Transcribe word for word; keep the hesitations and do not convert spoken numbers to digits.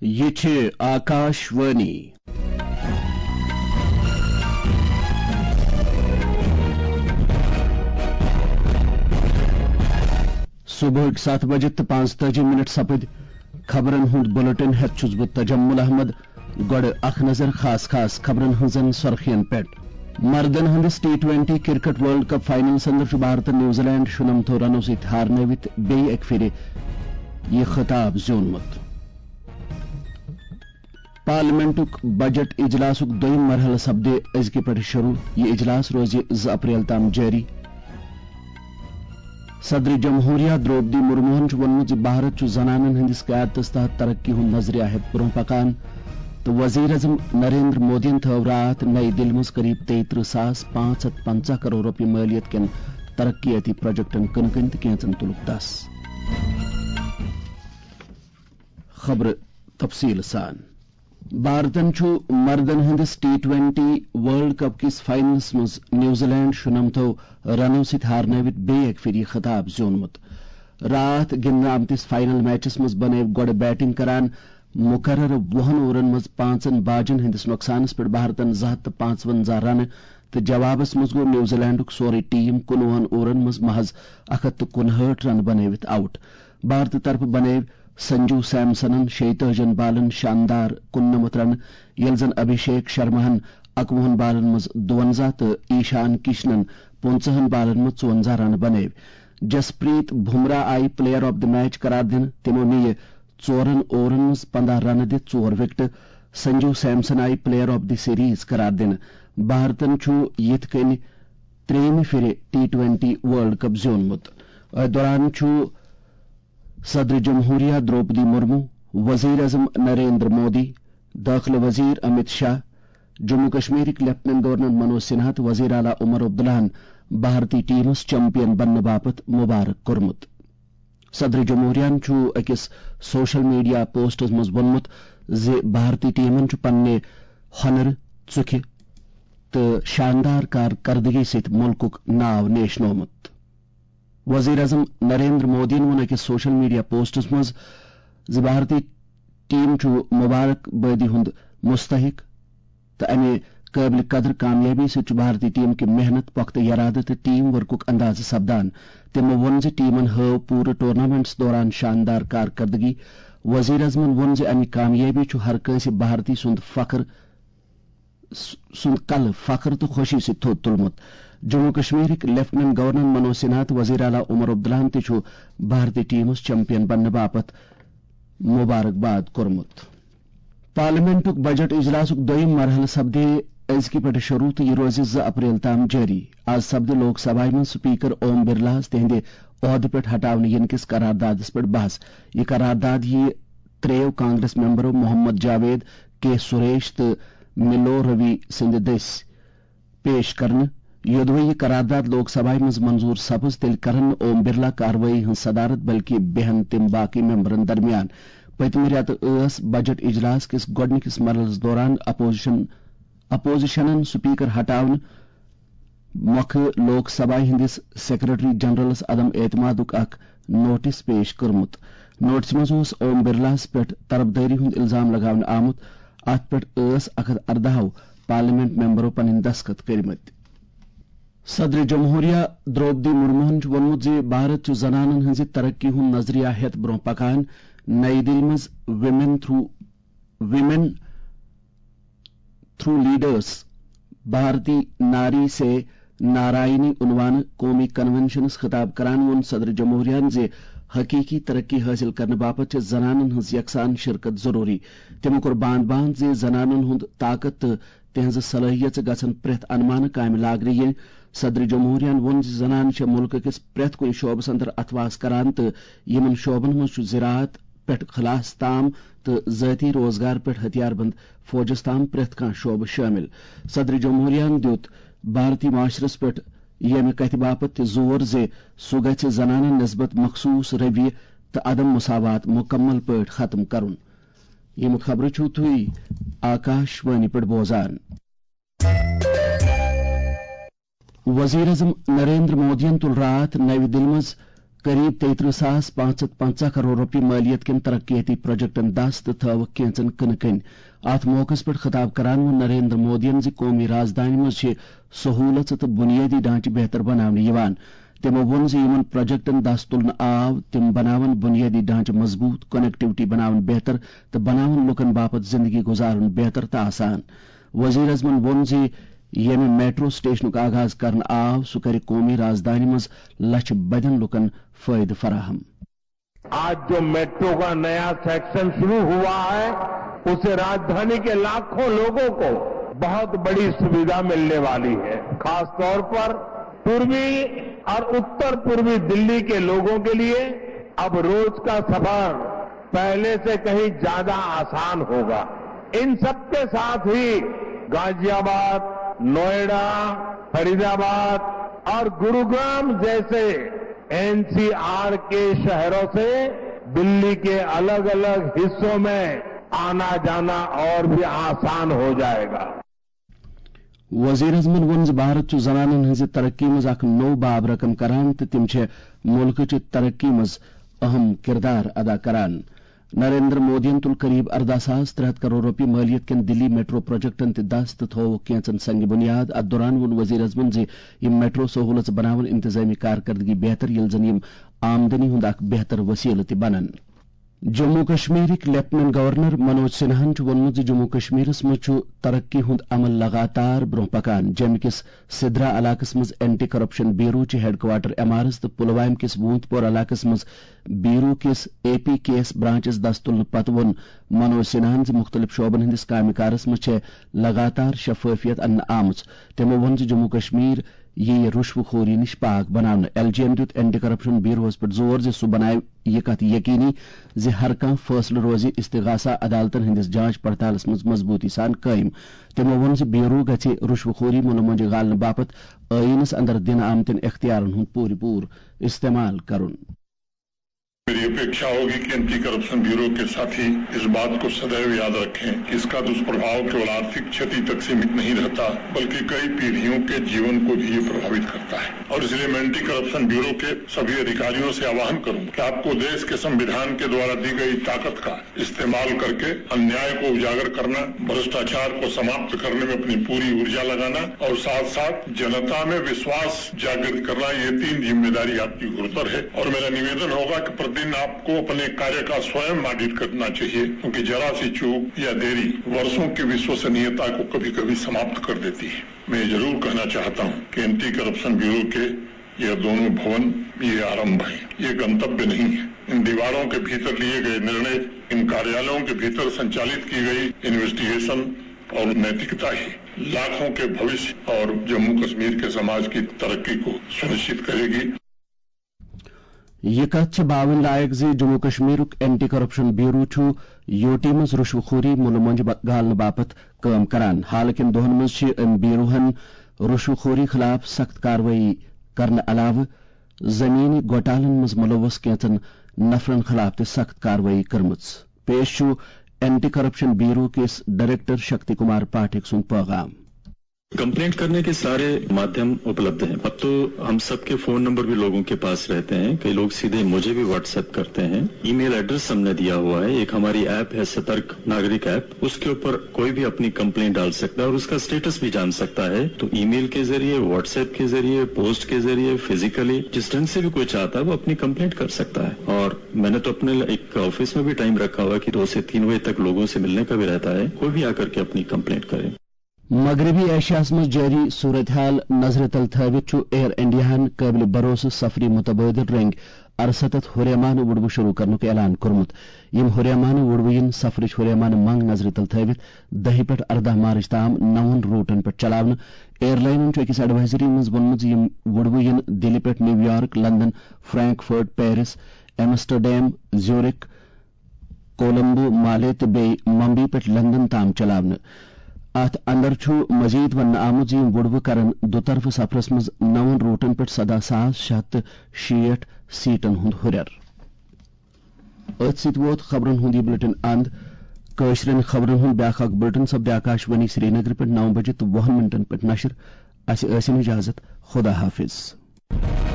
یہ چھ آکاشوانی صبح سات بجے تو پانچ تجی منٹ سپد خبرن ہند بلٹن ہیت چھس بہ تجمل احمد گوڑ اخ نظر خاص خاص خبرن ہنزن سرخین پہ مردن ہندس T twenty cricket world cup فائنلس اندر بھارت نیوزی لینڈ شنمتو رنو ست ہارنوت بی اک پھر یہ خطاب زیونمت پارلیمنٹک بجٹ اجلاسک دویم مرحلہ سپدے ازکہ پہ شروع یہ اجلاس روز زٕ اپریل تام جاری صدر جمہوریہ دروپدی مرموہن ونمت بھارت زنانن ہندس قیادتس تحت ترقی ہند نظریہ ہیت برہ پکان تو وزیر اعظم نریندر مودین تھو رات نئی دل مز قریب تیترہ ساس پانچ ہتھ پنچہ کروڑ روپیہ مالیت کن ترقیاتی پروجیکٹن کن کن تو کینچن تلک دس خبر تفصیل سان بھارتن مردن ہندس ٹی ٹوینٹی ورلڈ کپ کس فائنلس مز نیوزی لینڈ شنمتو رنو ست ہارنوت بی اک پھر خطاب زیونمت رات گندن آمتس فائنل میچس مز بنو گوڑ بیٹنگ کران مقرر وہن اوورن مز پانچن باجن ہندس نقصانس پہ بھارتن زٕ ہتھ پانچ ونزہ رن تو جوابس مز گو نیوزی لینڈک سورے ٹیم کنوہن اوورن مز محض اکھ ہتھ کنہٲٹھ رن بنوت آؤٹ بھارت طرف بنو سنجو سیمسنن شیتأجن بالن شاندار کننمت رن یل زن ابھیشیک شرماہن اکوہن بالن مز دونزہ تو ایشان کشنن پنچہن بالن مز ژونزہ رن بنو جسپریت بمراہ آئی پلیئر آف دی میچ قرار دن تمو نی ژورن اوورن مز پندہ رن دت ژور وکٹ سنجو سیمسن آئی پلیئر آف دی سیریز قرار دن بھارتن یت کن تریم پھر ٹی ٹوینٹی ورلڈ کپ زیونمت دوران صدر جمہوریہ دروپدی مرمو وزیر اعظم نریندر مودی داخلہ وزیر امت شاہ جموں کشمیرک لیفٹننٹ گورنر منوج سنہا تو وزیر اعلی عمر عبداللہن بھارتی ٹیمس چمپین بننے باپت مبارک کورمت صدر جمہوریہ اکس سوشل میڈیا پوسٹس مز وونمت زِ بھارتی ٹیمن پنہ ہنر ژُکھہِ تو شاندار کارکردگی ست ملکک ناو نیشنومت وزیر اعظم نریندر مودی وون اکس سوشل میڈیا پوسٹس مز زِ بھارتی ٹیم مبارک بادی ہند مستحق تو امہ قابل قدر کامیابی ست بھارتی ٹیم کی محنت پختہ ارادہ تو ٹیم ورکک انداز سپدان تمو وون زِ ٹیمن ہو پورٕ ٹورنامنٹس دوران شاندار کارکردگی وزیر اعظمن وون زِ امہ کامیابی ہر کٲنٛسہِ بھارتی سند فخر سند کل فخر تو خوشی ست تھوٚد تلمت جموں کشمیرک لیفٹننٹ گورنر منوج سنہا تو وزیر اعلی عمر عبداللہن تہ بھارتی ٹیمس چمپین بننے باپت مبارکباد کورمت پارلیمنٹک بجٹ اجلاسک دویم مرحلہ سپدے ازکہ پہ شروع تو یہ روز زٕ اپریل تام جاری آز سپدِ لوک سبھا من سپیکر اوم برلا تہندِ عہدہ پہ ہٹاونہ ین کس قراردادس پہ بحث یہ قرارداد یہ تریو کانگریس ممبرو محمد جاوید کے سریش تو ملو روی سند دس پیش کرنے یودوے یہ قرارداد لوک سبھا مز منظور سپز تیل کرن اوم برلا کاروٲیی ہن صدارت بلکہ بہن تم باقی ممبرن درمیان پتمہ رٮ۪تہٕ ٲس بجٹ اجلاس کس گۄڈنِکس مرحلس دوران اپوزیشن اپوزیشنن سپیکر ہٹاونہ مۄکھٕ لوک سبھا ہندس سیکرٹری جنرلس عدم اعتمادک اخ نوٹس پیش کورمت نوٹس مز اوس اوم برلاس پہ طرفداری ہند الزام لگاونہ آمت ات پہ ٲس اکھ ہتھ اردہو پارلیمنٹ ممبرو پنن دستخط کٔرمٕتۍ صدر جمہوریہ دروپدی مرموہن وونمت زِ بھارت زنانن ہنزِ ترقی ہند نظریہ ہیت برہ پکان نئی دل مز women through women through leaders بھارتی ناری سے نارائنی عنوان قومی کنونشنس خطاب کران وون صدر جمہوریہ زِ حقیقی ترقی حاصل کرنے باپت زنانن ہز یکساں شرکت ضروری تمو کور باند باند زِ زنانن ہند طاقت تو تہذ صلاحیت گژھن پریت انمانہ کامہ لاگنہ ین صدر جمہوریہ وون زِ زنان چھ ملک کس پریت کن شعبس اندر اتواس کران تو یمن شعبن مز زراعت پہ خلاص تام تو ذاتی روزگار پہ ہتھیار بند فوجس تام پریت کھانا شعبہ شامل صدر جمہوریہ دیت بھارتی معاشرس پہ یمہ کتھ باپت تہ زور زِ سہ گژھِ زنانن نسبت مخصوص رویہ تو عدم مساوات مکمل پہ ختم کرن یم خبر چھو تھی آکاشوانی پہ بوزان وزیر اعظم نریندر مودین تل رات نئی دل مز قریب تیترہ ساس پانچ ہتھ پنچہ کروڑ روپیہ مالیت کن ترقیاتی پروجیکٹن دست تھو کینچن کن کن ات موقع پہ خطاب کران و نریندر مودین زِ قومی رازدانی مز سہولت تو بنیادی ڈھانچہ بہتر بنانے تمو وون زِ یمن پروجیکٹن دست تلن آو تم بناون بنیادی ڈھانچہ مضبوط کنیکٹیوٹی بناون بہتر تو بناون لکن باپت زندگی گزارن بہتر تو آسان. وزیر اعظمن وون زِ یمہ میٹرو سٹیشنک آغاز کرن آو سہ کر قومی رازدانی مز لچھ بدن لکن فائدہ فراہم. آج جو میٹرو کا نیا سیکشن شروع ہوا ہے اسے راجدھانی کے لاکھوں لوگوں کو بہت بڑی سویدھا ملنے والی ہے. خاص طور پر پوروی اور اتر پوروی دلی کے لوگوں کے لیے اب روز کا سفر پہلے سے کہیں زیادہ آسان ہوگا. ان سب کے ساتھ ہی غازی آباد، نوئیڈا، فرید آباد اور گروگرام جیسے این سی آر کے شہروں سے دلی کے الگ الگ حصوں میں آنا جانا اور بھی آسان ہو جائے گا. وزیر اعظمن وون بھارت چھ زنانن ہنز ترقی مز اخ نو باب رقم کران تو تم ملک چہ ترقی مز اہم کردار ادا کران. نریندر مودین تل قریب اردہ ساس ترے ہتھ کروڑ روپیہ مالیت کن دلی میٹرو پروجیکٹن تہ دست تھو کینچن سنگ بنیاد. ات دوران وون وزیر اعظمن زِ یم میٹرو سہولت بناون انتظامی کارکردگی بہتر یل زن یم آمدنی ہند اخ بہتر وسیلہ تہ بنن. جموں کشمیرک لیفٹننٹ گورنر منوج سنہاہن وونمت زِ جموں کشمیرس مز ترقی ہند عمل لگاتار برہ پکان. جموں کس سدرا علاقس مز اینٹی کرپشن بیورو چہ ہیڈ کوارٹر امارس تو پلوامہ کس بونت پور علاقس مز بیورو کس اے پی کے ایس برانچس دست تلن پتہ وون منوج سنہاہن زِ مختلف شعبن ہندس کامہ کارس مز لگاتار شفافیت ان آمت. تمو وون زِ جموں کشمیر یہ رشوہ خوری نش پاک بنانے. ایل جی این دیت اینٹی کرپشن بیوروس پہ زور زِ سہ بنائے یہ کت یقینی زِ ہر کھانا فیصلہ روزی استغاثہ عدالتن ہندس جانچ پڑتالس مز مضبوطی سان قائم. تمو وون زِ بیورو گژھِ رشوہ خوری منہ منجہ غالنہ باپت آئینس اندر دن آمتن اختیارن ہند پور پور استعمال کرن. میری اپیکشا ہوگی کہ اینٹی کرپشن بیورو کے ساتھی اس بات کو سدیو یاد رکھیں کہ اس کا دشپربھاؤ کیول آرتھک چھتی تک سیمت نہیں رہتا بلکہ کئی پیڑھیوں کے جیون کو بھی یہ پربھاوت کرتا ہے. اور اس لیے میں اینٹی کرپشن بیورو کے سبھی ادھیکاریوں سے آہوان کروں کہ آپ کو دیش کے سمویدھان کے دوارا دی گئی طاقت کا استعمال کر کے انیائے کو اجاگر کرنا، بھرشٹاچار کو سماپت کرنے میں اپنی پوری ارجا لگانا اور ساتھ ساتھ جنتا میں وشواس جاگرت کرنا، یہ تین ذمہ داری آپ کی گرتر ہے. اور میرا نویدن ہوگا کہ دن آپ کو اپنے کاریہ کا سوئم آڈٹ کرنا چاہیے کیونکہ ذرا سی چوک یا دیری برسوں کی وشوسنیتا کو کبھی کبھی سماپت کر دیتی ہے. میں ضرور کہنا چاہتا ہوں کہ اینٹی کرپشن بیورو کے یہ دونوں بھون یہ آرمبھ ہیں، یہ گنتبیہ نہیں ہے. ان دیواروں کے بھیتر لیے گئے نرنے، ان کاریالوں کے بھیتر سنچالت کی گئی انویسٹیگیشن اور نیتکتا ہی لاکھوں کے بھوشیہ اور جموں کشمیر کے سماج کی ترقی کو سنشچت کرے گی. یہ کت باون لائق زِ جموں کشمیرک اینٹی کرپشن بیورو چھ یوٹی مز رشوہ خوری مل منج گالنہ باپت کام کران. حالکن دہن مز ام بیوروہن رشوہ خوری خلاف سخت کاروٲیی کرنے علاوہ زمینی گھوٹالن مز ملوث کینچن نفرن خلاف تہ سخت کاروٲیی کرمژ. پیش چھ اینٹی کرپشن بیورو کس ڈائریکٹر شکتی کمار پاٹھک سند پیغام. کمپلینٹ کرنے کے سارے مادھیم اپلبدھ ہیں. اب تو ہم سب کے فون نمبر بھی لوگوں کے پاس رہتے ہیں. کئی لوگ سیدھے مجھے بھی واٹس ایپ کرتے ہیں. ای میل ایڈریس ہم نے دیا ہوا ہے. ایک ہماری ایپ ہے سترک ناگرک ایپ، اس کے اوپر کوئی بھی اپنی کمپلینٹ ڈال سکتا ہے اور اس کا اسٹیٹس بھی جان سکتا ہے. تو ای میل کے ذریعے، واٹس ایپ کے ذریعے، پوسٹ کے ذریعے، فزیکلی جس ڈھنگ سے بھی کوئی چاہتا ہے وہ اپنی کمپلینٹ کر سکتا ہے. اور میں نے تو اپنے ایک آفس میں بھی ٹائم رکھا ہوا کہ دو سے تین بجے تک لوگوں سے ملنے کا بھی رہتا ہے. کوئی بھی آ کر کے اپنی کمپلینٹ کرے. مغربی ایشیاس مز جاری صورتحال نظر تل تھوت ایئر انڈیاہن قابل بھروسہ سفری متبادل رنگ ارستھ ہریمانہ وڑو شروع کرنک اعلان کورمت. یم ہریمانہ وڑوین سفرچ ہریمانہ منگ نظر تل تھوت دہ پہ اردہ مارچ تام نون روٹن پہ چلاوہ. ایئر لائنن اکس ایڈوائزری مز وونمت یم وڑوین دلہ پہ New York, London, Frankfurt, Paris, Amsterdam, Zurich, Colombo, Male تو بی ممبئی پہ لندن تام چلاوہ. ات اندر چھ مزید ون آمت زِ یم وڑو کرن دو طرف سفرس مز نون روٹن پہ سدہ ساس شیت تو شیٹھ سیٹن ہند ہریر. ات ست ووت خبرن ہند یہ بلٹن اند. قشرن خبرن ہند بیاکھ اخ بلٹن سپدِ آکاشوانی سری نگر پہ نو بجے تو وہن منٹن پہ نشر. اس ٲسِن اجازت. خدا حافظ.